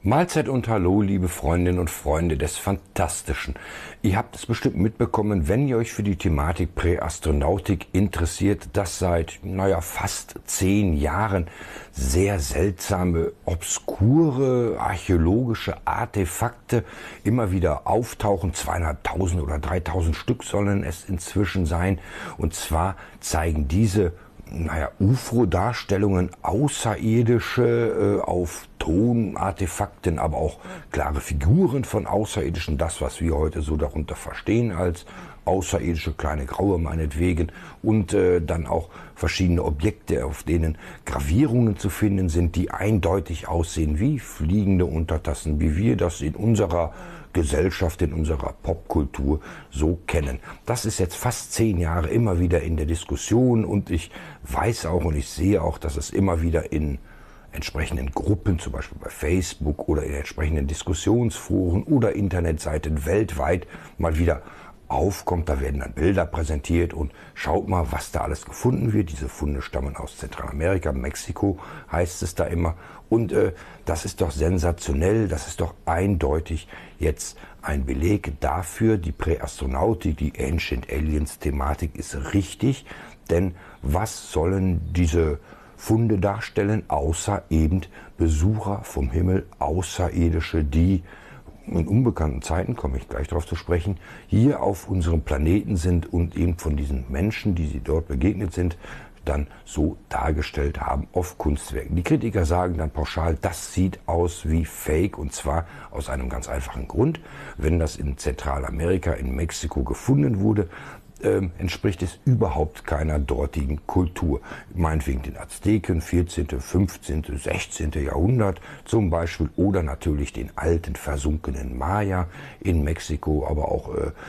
Mahlzeit und Hallo, liebe Freundinnen und Freunde des Fantastischen. Ihr habt es bestimmt mitbekommen, wenn ihr euch für die Thematik Präastronautik interessiert, dass seit, fast 10 Jahren sehr seltsame, obskure archäologische Artefakte immer wieder auftauchen. 200.000 oder 3.000 Stück sollen es inzwischen sein. Und zwar zeigen diese UFO-Darstellungen außerirdische auf Tonartefakten, aber auch klare Figuren von Außerirdischen, das, was wir heute so darunter verstehen als außerirdische kleine Graue meinetwegen, und dann auch verschiedene Objekte, auf denen Gravierungen zu finden sind, die eindeutig aussehen wie fliegende Untertassen, wie wir das in unserer Gesellschaft, in unserer Popkultur so kennen. Das ist jetzt fast 10 Jahre immer wieder in der Diskussion, und ich weiß auch und ich sehe auch, dass es immer wieder in entsprechenden Gruppen, zum Beispiel bei Facebook oder in entsprechenden Diskussionsforen oder Internetseiten weltweit mal wieder aufkommt. Da werden dann Bilder präsentiert und schaut mal, was da alles gefunden wird. Diese Funde stammen aus Zentralamerika, Mexiko heißt es da immer. Und das ist doch sensationell, das ist doch eindeutig jetzt ein Beleg dafür, die Präastronautik, die Ancient Aliens Thematik ist richtig. Denn was sollen diese Funde darstellen, außer eben Besucher vom Himmel, Außerirdische, die in unbekannten Zeiten, komme ich gleich darauf zu sprechen, hier auf unserem Planeten sind und eben von diesen Menschen, die sie dort begegnet sind, dann so dargestellt haben auf Kunstwerken. Die Kritiker sagen dann pauschal, das sieht aus wie Fake, und zwar aus einem ganz einfachen Grund. Wenn das in Zentralamerika, in Mexiko gefunden wurde, entspricht es überhaupt keiner dortigen Kultur. Meinetwegen den Azteken, 14., 15., 16. Jahrhundert zum Beispiel, oder natürlich den alten versunkenen Maya in Mexiko, aber auch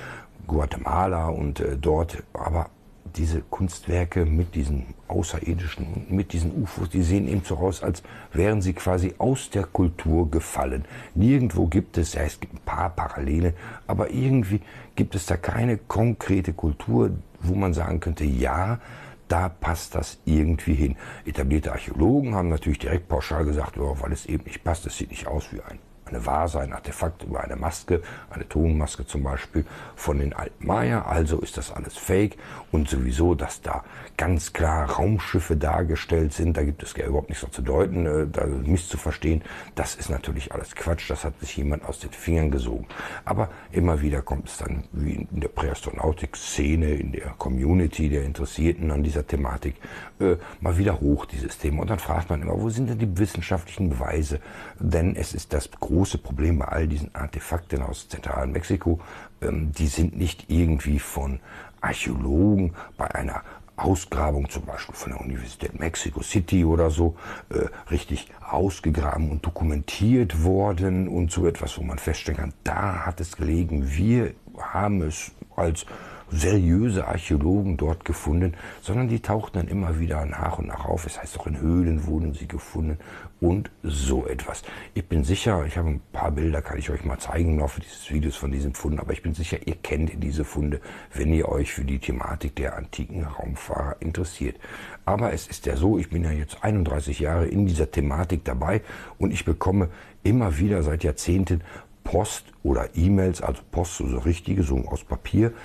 Guatemala und dort. Aber diese Kunstwerke mit diesen Außerirdischen, mit diesen UFOs, die sehen eben so aus, als wären sie quasi aus der Kultur gefallen. Nirgendwo gibt es, es gibt ein paar Parallele, aber irgendwie gibt es da keine konkrete Kultur, wo man sagen könnte, ja, da passt das irgendwie hin. Etablierte Archäologen haben natürlich direkt pauschal gesagt, weil es eben nicht passt, es sieht nicht aus wie eine Vase, ein Artefakt oder eine Maske, eine Tonmaske zum Beispiel von den alten Maya, also ist das alles Fake. Und sowieso, dass da ganz klar Raumschiffe dargestellt sind, da gibt es ja überhaupt nichts zu deuten, da misszuverstehen, das ist natürlich alles Quatsch, das hat sich jemand aus den Fingern gesogen. Aber immer wieder kommt es dann, wie in der Präastronautik-Szene, in der Community der Interessierten an dieser Thematik, mal wieder hoch, dieses Thema. Und dann fragt man immer, wo sind denn die wissenschaftlichen Beweise? Denn es ist das große Problem bei all diesen Artefakten aus zentralen Mexiko, die sind nicht irgendwie von Archäologen bei einer Ausgrabung, zum Beispiel von der Universität Mexico City oder so, richtig ausgegraben und dokumentiert worden und so etwas, wo man feststellen kann, da hat es gelegen, wir haben es als seriöse Archäologen dort gefunden, sondern die tauchten dann immer wieder nach und nach auf. Es heißt auch, in Höhlen wurden sie gefunden und so etwas. Ich bin sicher, ich habe ein paar Bilder, kann ich euch mal zeigen im Laufe dieses Videos von diesem Fund, aber ich bin sicher, ihr kennt diese Funde, wenn ihr euch für die Thematik der antiken Raumfahrer interessiert. Aber es ist ja so, ich bin ja jetzt 31 Jahre in dieser Thematik dabei und ich bekomme immer wieder seit Jahrzehnten Post oder E-Mails, also Post, so richtige, so aus Papier,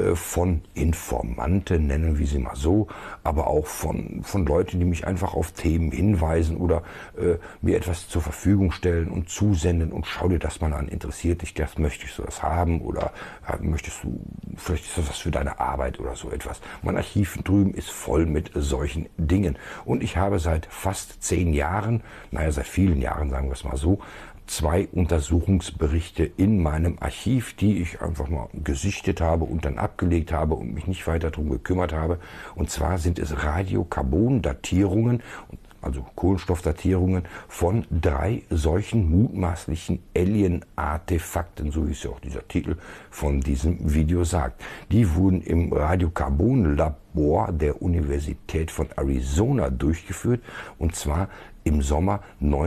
von Informanten, nennen wir sie mal so, aber auch von Leuten, die mich einfach auf Themen hinweisen oder mir etwas zur Verfügung stellen und zusenden und schau dir das mal an, interessiert dich das, möchtest du das haben oder möchtest du, vielleicht ist das was für deine Arbeit oder so etwas. Mein Archiv drüben ist voll mit solchen Dingen und ich habe seit fast 10 Jahren, seit vielen Jahren, sagen wir es mal so, 2 Untersuchungsberichte in meinem Archiv, die ich einfach mal gesichtet habe und dann abgelegt habe und mich nicht weiter darum gekümmert habe. Und zwar sind es Radiokarbon-Datierungen, also Kohlenstoffdatierungen von 3 solchen mutmaßlichen Alien-Artefakten, so wie es ja auch dieser Titel von diesem Video sagt. Die wurden im Radiokarbon-Labor der Universität von Arizona durchgeführt, und zwar im Sommer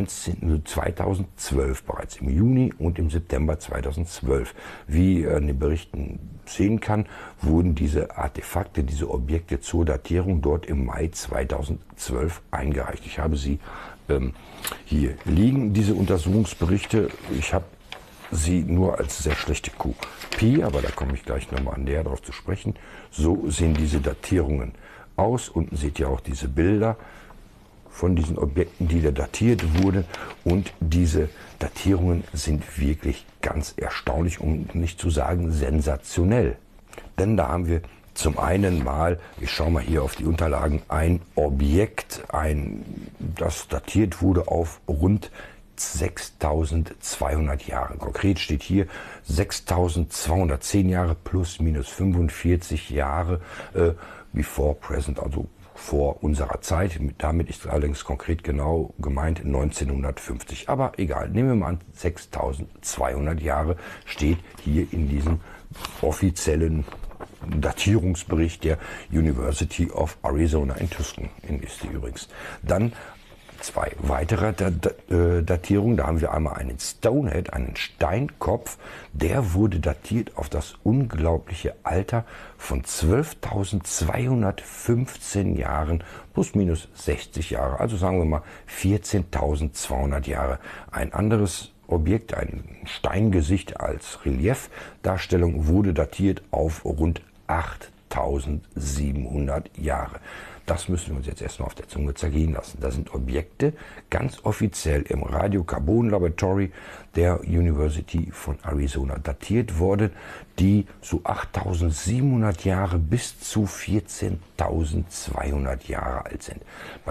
2012 bereits, im Juni und im September 2012. Wie ihr in den Berichten sehen kann, wurden diese Artefakte, diese Objekte zur Datierung dort im Mai 2012 eingereicht. Ich habe sie Hier liegen diese Untersuchungsberichte. Ich habe sie nur als sehr schlechte Kopie, aber da komme ich gleich nochmal näher darauf zu sprechen. So sehen diese Datierungen aus. Unten seht ihr auch diese Bilder von diesen Objekten, die da datiert wurden. Und diese Datierungen sind wirklich ganz erstaunlich, um nicht zu sagen sensationell. Denn da haben wir zum einen mal, ich schaue mal hier auf die Unterlagen, ein Objekt, das datiert wurde auf rund 6200 Jahre. Konkret steht hier 6210 Jahre plus minus 45 Jahre before present, also vor unserer Zeit. Damit ist allerdings konkret genau gemeint 1950. Aber egal, nehmen wir mal an, 6200 Jahre steht hier in diesem offiziellen Datierungsbericht der University of Arizona in Tucson, ist die übrigens. Dann zwei weitere Datierungen. Da haben wir einmal einen Stonehead, einen Steinkopf. Der wurde datiert auf das unglaubliche Alter von 12.215 Jahren plus minus 60 Jahre. Also sagen wir mal 14.200 Jahre. Ein anderes Objekt, ein Steingesicht als Reliefdarstellung, wurde datiert auf rund 8.700 Jahre. Das müssen wir uns jetzt erstmal auf der Zunge zergehen lassen. Das sind Objekte, ganz offiziell im Radiokarbon Laboratory der University von Arizona datiert worden, die so 8.700 Jahre bis zu 14.200 Jahre alt sind. Bei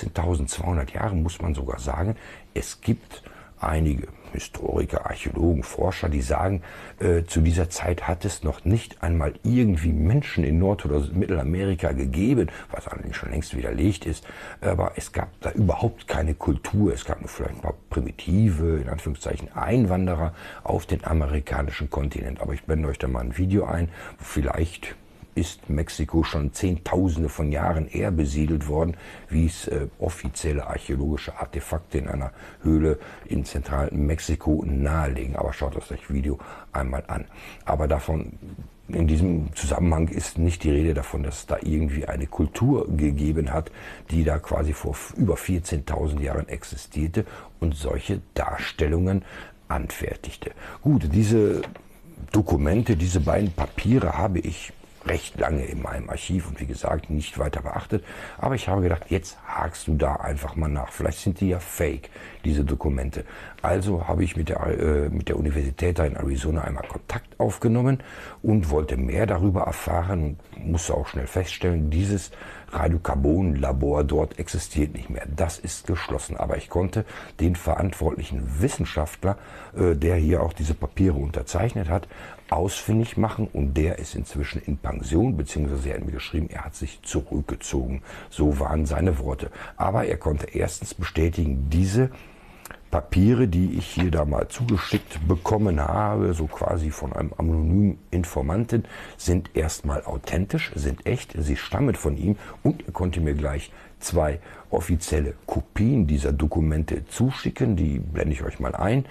14.200 Jahren muss man sogar sagen, es gibt einige Historiker, Archäologen, Forscher, die sagen, zu dieser Zeit hat es noch nicht einmal irgendwie Menschen in Nord- oder Mittelamerika gegeben, was eigentlich schon längst widerlegt ist, aber es gab da überhaupt keine Kultur. Es gab nur vielleicht ein paar primitive, in Anführungszeichen, Einwanderer auf den amerikanischen Kontinent. Aber ich blende euch da mal ein Video ein, wo vielleicht ist Mexiko schon Zehntausende von Jahren eher besiedelt worden, wie es offizielle archäologische Artefakte in einer Höhle in zentralen Mexiko nahelegen. Aber schaut euch das Video einmal an. Aber davon, in diesem Zusammenhang ist nicht die Rede davon, dass es da irgendwie eine Kultur gegeben hat, die da quasi vor über 14.000 Jahren existierte und solche Darstellungen anfertigte. Gut, diese Dokumente, diese beiden Papiere habe ich recht lange in meinem Archiv und wie gesagt nicht weiter beachtet. Aber ich habe gedacht, jetzt hakst du da einfach mal nach. Vielleicht sind die ja fake, diese Dokumente. Also habe ich mit der Universität da in Arizona einmal Kontakt aufgenommen und wollte mehr darüber erfahren und musste auch schnell feststellen, dieses Radiokarbon-Labor dort existiert nicht mehr. Das ist geschlossen. Aber ich konnte den verantwortlichen Wissenschaftler, der hier auch diese Papiere unterzeichnet hat, ausfindig machen und der ist inzwischen in Pension, beziehungsweise er hat mir geschrieben, er hat sich zurückgezogen. So waren seine Worte. Aber er konnte erstens bestätigen, diese Papiere, die ich hier da mal zugeschickt bekommen habe, so quasi von einem anonymen Informanten, sind erstmal authentisch, sind echt, sie stammen von ihm und er konnte mir gleich zwei offizielle Kopien dieser Dokumente zuschicken, die blende ich euch mal ein.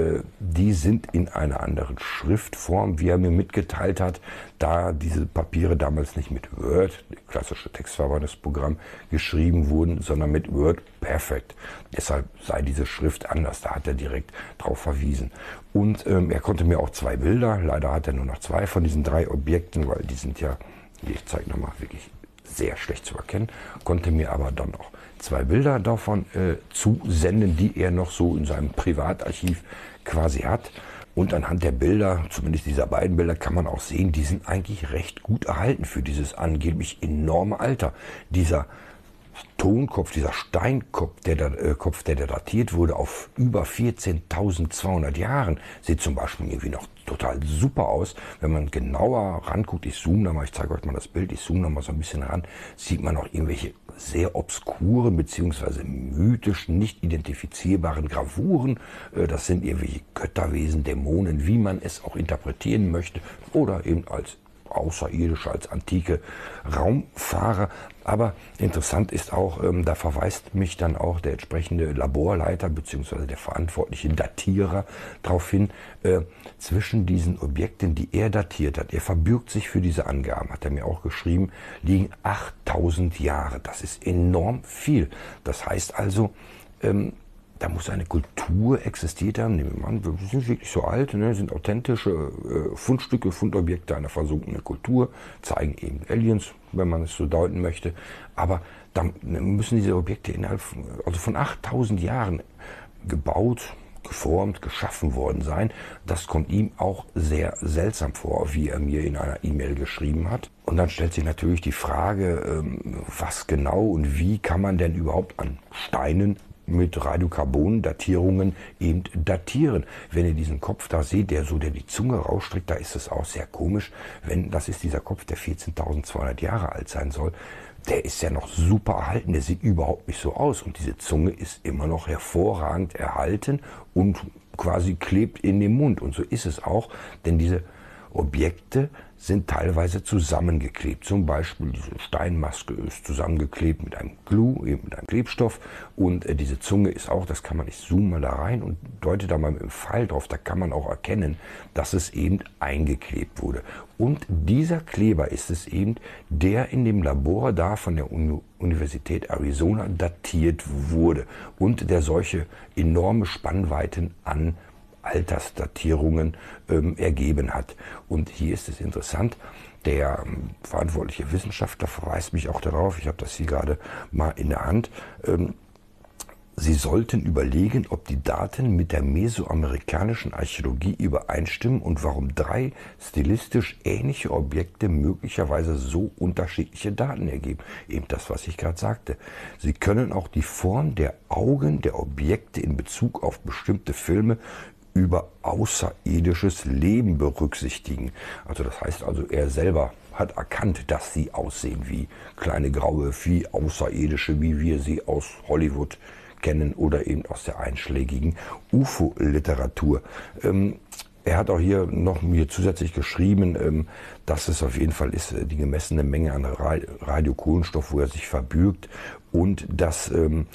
Die sind in einer anderen Schriftform, wie er mir mitgeteilt hat, da diese Papiere damals nicht mit Word, klassische Textverarbeitungsprogramm, geschrieben wurden, sondern mit Word Perfect. Deshalb sei diese Schrift anders, da hat er direkt drauf verwiesen. Und er konnte mir auch zwei Bilder, leider hat er nur noch zwei von diesen drei Objekten, weil die sind ja, ich zeige nochmal, wirklich sehr schlecht zu erkennen, konnte mir aber dann noch zwei Bilder davon zusenden, die er noch so in seinem Privatarchiv quasi hat. Und anhand der Bilder, zumindest dieser beiden Bilder, kann man auch sehen, die sind eigentlich recht gut erhalten für dieses angeblich enorme Alter. Dieser Tonkopf, dieser Steinkopf, der datiert wurde auf über 14.200 Jahren, sieht zum Beispiel irgendwie noch total super aus. Wenn man genauer ranguckt, ich zoome da mal, ich zeige euch mal das Bild, ich zoome da mal so ein bisschen ran, sieht man auch irgendwelche sehr obskuren bzw. mythischen, nicht identifizierbaren Gravuren. Das sind irgendwelche Götterwesen, Dämonen, wie man es auch interpretieren möchte oder eben als Außerirdische, als antike Raumfahrer. Aber interessant ist auch, da verweist mich dann auch der entsprechende Laborleiter bzw. der verantwortliche Datierer darauf hin, zwischen diesen Objekten, die er datiert hat, er verbürgt sich für diese Angaben, hat er mir auch geschrieben, liegen 8.000 Jahre. Das ist enorm viel. Das heißt also, Da muss eine Kultur existiert haben. Nehmen wir an, wir sind wirklich so alt, ne, sind authentische Fundstücke, Fundobjekte einer versunkenen Kultur, zeigen eben Aliens, wenn man es so deuten möchte. Aber dann müssen diese Objekte innerhalb von 8000 Jahren gebaut, geformt, geschaffen worden sein. Das kommt ihm auch sehr seltsam vor, wie er mir in einer E-Mail geschrieben hat. Und dann stellt sich natürlich die Frage, was genau und wie kann man denn überhaupt an Steinen mit Radiokarbon-Datierungen eben datieren. Wenn ihr diesen Kopf da seht, der die Zunge rausstreckt, da ist es auch sehr komisch. Das ist dieser Kopf, der 14.200 Jahre alt sein soll. Der ist ja noch super erhalten, der sieht überhaupt nicht so aus. Und diese Zunge ist immer noch hervorragend erhalten und quasi klebt in dem Mund. Und so ist es auch, denn diese Objekte sind teilweise zusammengeklebt. Zum Beispiel diese Steinmaske ist zusammengeklebt mit einem Glue, eben mit einem Klebstoff. Und diese Zunge ist auch, das kann man, ich zoome mal da rein und deute da mal mit dem Pfeil drauf, da kann man auch erkennen, dass es eben eingeklebt wurde. Und dieser Kleber ist es eben, der in dem Labor da von der Universität Arizona datiert wurde und der solche enorme Spannweiten an Altersdatierungen ergeben hat. Und hier ist es interessant, der verantwortliche Wissenschaftler verweist mich auch darauf, ich habe das hier gerade mal in der Hand, Sie sollten überlegen, ob die Daten mit der mesoamerikanischen Archäologie übereinstimmen und warum 3 stilistisch ähnliche Objekte möglicherweise so unterschiedliche Daten ergeben. Eben das, was ich gerade sagte. Sie können auch die Form der Augen der Objekte in Bezug auf bestimmte Filme über außerirdisches Leben berücksichtigen. Also das heißt also, er selber hat erkannt, dass sie aussehen wie kleine graue Vieh, außerirdische, wie wir sie aus Hollywood kennen oder eben aus der einschlägigen UFO-Literatur. Er hat auch hier noch mir zusätzlich geschrieben, dass es auf jeden Fall ist die gemessene Menge an Radiokohlenstoff, wo er sich verbürgt, und dass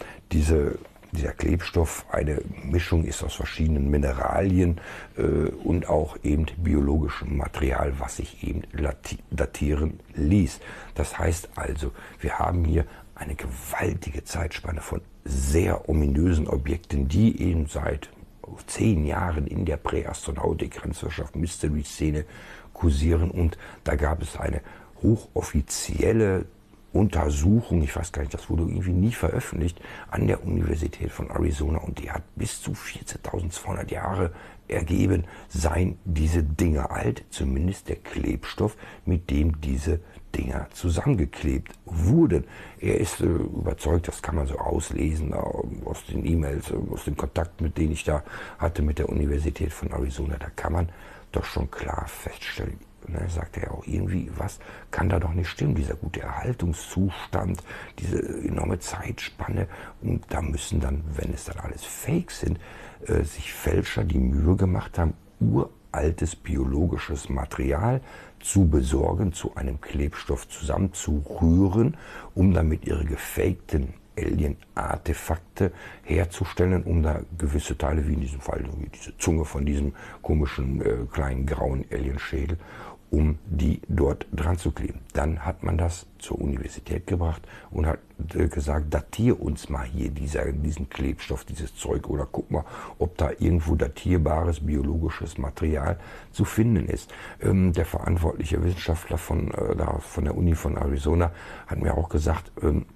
dieser Klebstoff eine Mischung ist aus verschiedenen Mineralien und auch eben biologischem Material, was sich eben datieren ließ. Das heißt also, wir haben hier eine gewaltige Zeitspanne von sehr ominösen Objekten, die eben seit 10 Jahren in der Präastronautik, Grenzwissenschaft, Mystery-Szene kursieren. Und da gab es eine hochoffizielle Untersuchung, ich weiß gar nicht, das wurde irgendwie nie veröffentlicht, an der Universität von Arizona, und die hat bis zu 14.200 Jahre ergeben, seien diese Dinger alt, zumindest der Klebstoff, mit dem diese Dinger zusammengeklebt wurden. Er ist überzeugt, das kann man so auslesen aus den E-Mails, aus dem Kontakt, mit denen ich da hatte mit der Universität von Arizona, da kann man doch schon klar feststellen, ne, sagt er auch, irgendwie, was kann da doch nicht stimmen, dieser gute Erhaltungszustand, diese enorme Zeitspanne, und da müssen dann, wenn es dann alles Fake sind, sich Fälscher die Mühe gemacht haben, uraltes biologisches Material zu besorgen, zu einem Klebstoff zusammenzurühren, um damit ihre gefakten Alien-Artefakte herzustellen, um da gewisse Teile, wie in diesem Fall wie diese Zunge von diesem komischen kleinen grauen Alienschädel, um die dort dran zu kleben. Dann hat man das zur Universität gebracht und hat gesagt, datier uns mal hier diesen Klebstoff, dieses Zeug, oder guck mal, ob da irgendwo datierbares biologisches Material zu finden ist. Der verantwortliche Wissenschaftler von der Uni von Arizona hat mir auch gesagt,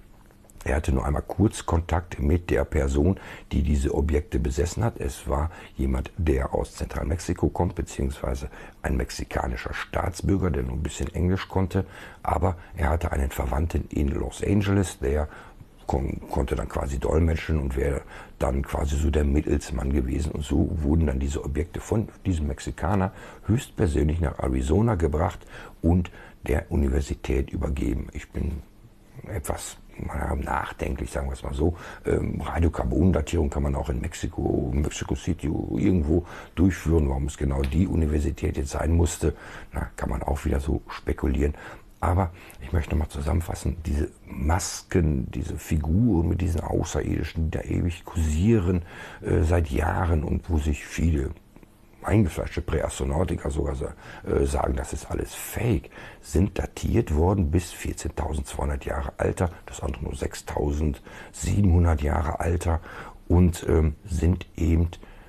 er hatte nur einmal kurz Kontakt mit der Person, die diese Objekte besessen hat. Es war jemand, der aus Zentralmexiko kommt, beziehungsweise ein mexikanischer Staatsbürger, der nur ein bisschen Englisch konnte. Aber er hatte einen Verwandten in Los Angeles, der konnte dann quasi dolmetschen und wäre dann quasi so der Mittelsmann gewesen. Und so wurden dann diese Objekte von diesem Mexikaner höchstpersönlich nach Arizona gebracht und der Universität übergeben. Ich bin etwas nachdenklich, sagen wir es mal so. Radiokarbondatierung kann man auch in Mexico City irgendwo durchführen. Warum es genau die Universität jetzt sein musste, kann man auch wieder so spekulieren. Aber ich möchte nochmal zusammenfassen, diese Masken, diese Figuren mit diesen Außerirdischen, die da ewig kursieren seit Jahren und wo sich viele eingefleischte Präastronautiker sogar sagen, das ist alles Fake, sind datiert worden bis 14.200 Jahre Alter, das andere nur 6.700 Jahre Alter. und sind eben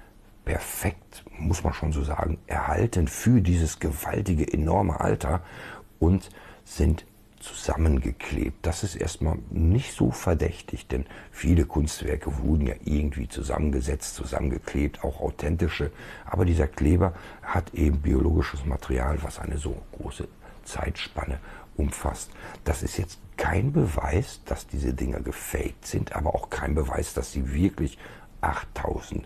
perfekt, muss man schon so sagen, erhalten für dieses gewaltige, enorme Alter und sind zusammengeklebt. Das ist erstmal nicht so verdächtig, denn viele Kunstwerke wurden ja irgendwie zusammengesetzt, zusammengeklebt, auch authentische. Aber dieser Kleber hat eben biologisches Material, was eine so große Zeitspanne umfasst. Das ist jetzt kein Beweis, dass diese Dinger gefaked sind, aber auch kein Beweis, dass sie wirklich 8000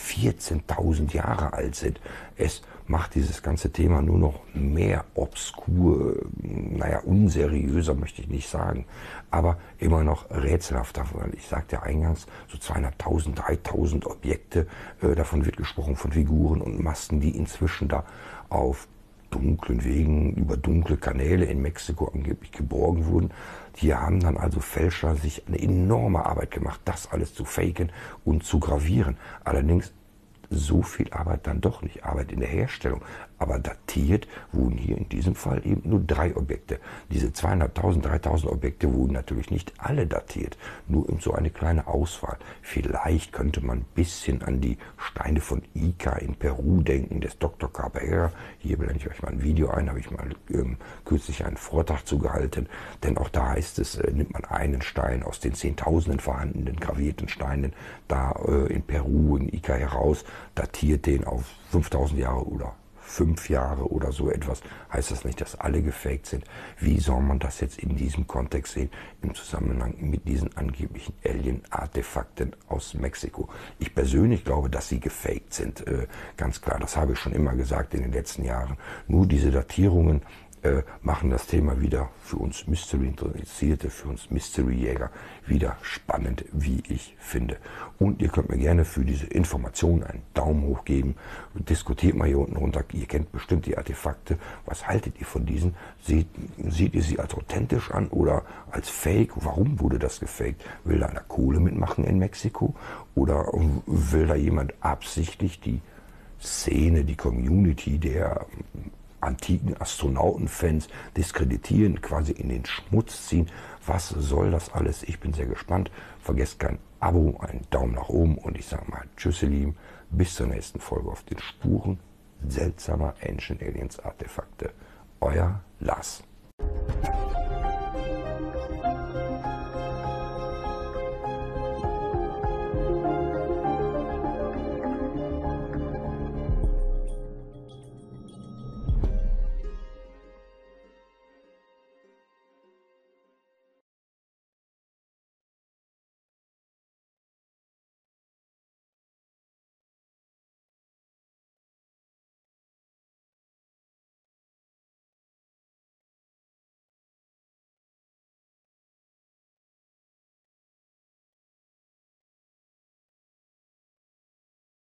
14.000 Jahre alt sind. Es macht dieses ganze Thema nur noch mehr obskur, naja, unseriöser möchte ich nicht sagen, aber immer noch rätselhafter, weil ich sagte ja eingangs, so 200.000, 3.000 Objekte, davon wird gesprochen von Figuren und Masken, die inzwischen da auf dunklen Wegen, über dunkle Kanäle in Mexiko angeblich geborgen wurden. Hier haben dann also Fälscher sich eine enorme Arbeit gemacht, das alles zu faken und zu gravieren. Allerdings so viel Arbeit dann doch nicht, Arbeit in der Herstellung. Aber datiert wurden hier in diesem Fall eben nur 3 Objekte. Diese 200.000, 3.000 Objekte wurden natürlich nicht alle datiert, nur in so eine kleine Auswahl. Vielleicht könnte man ein bisschen an die Steine von Ica in Peru denken, des Dr. Cabrera. Hier blende ich euch mal ein Video ein, habe ich mal kürzlich einen Vortrag zugehalten. Denn auch da heißt es, nimmt man einen Stein aus den Zehntausenden vorhandenen gravierten Steinen da in Peru, in Ica heraus, datiert den auf 5.000 Jahre oder 5 Jahre oder so etwas, heißt das nicht, dass alle gefaked sind. Wie soll man das jetzt in diesem Kontext sehen, im Zusammenhang mit diesen angeblichen Alien-Artefakten aus Mexiko? Ich persönlich glaube, dass sie gefaked sind, ganz klar. Das habe ich schon immer gesagt in den letzten Jahren. Nur diese Datierungen machen das Thema wieder für uns Mystery-Interessierte, für uns Mystery-Jäger wieder spannend, wie ich finde. Und ihr könnt mir gerne für diese Informationen einen Daumen hoch geben. Diskutiert mal hier unten runter. Ihr kennt bestimmt die Artefakte. Was haltet ihr von diesen? Seht ihr sie als authentisch an oder als Fake? Warum wurde das gefaked? Will da einer Kohle mitmachen in Mexiko? Oder will da jemand absichtlich die Szene, die Community der antiken Astronautenfans diskreditieren, quasi in den Schmutz ziehen? Was soll das alles? Ich bin sehr gespannt. Vergesst kein Abo, einen Daumen nach oben und ich sage mal tschüss ihr Lieben, bis zur nächsten Folge auf den Spuren seltsamer Ancient Aliens Artefakte. Euer Lars.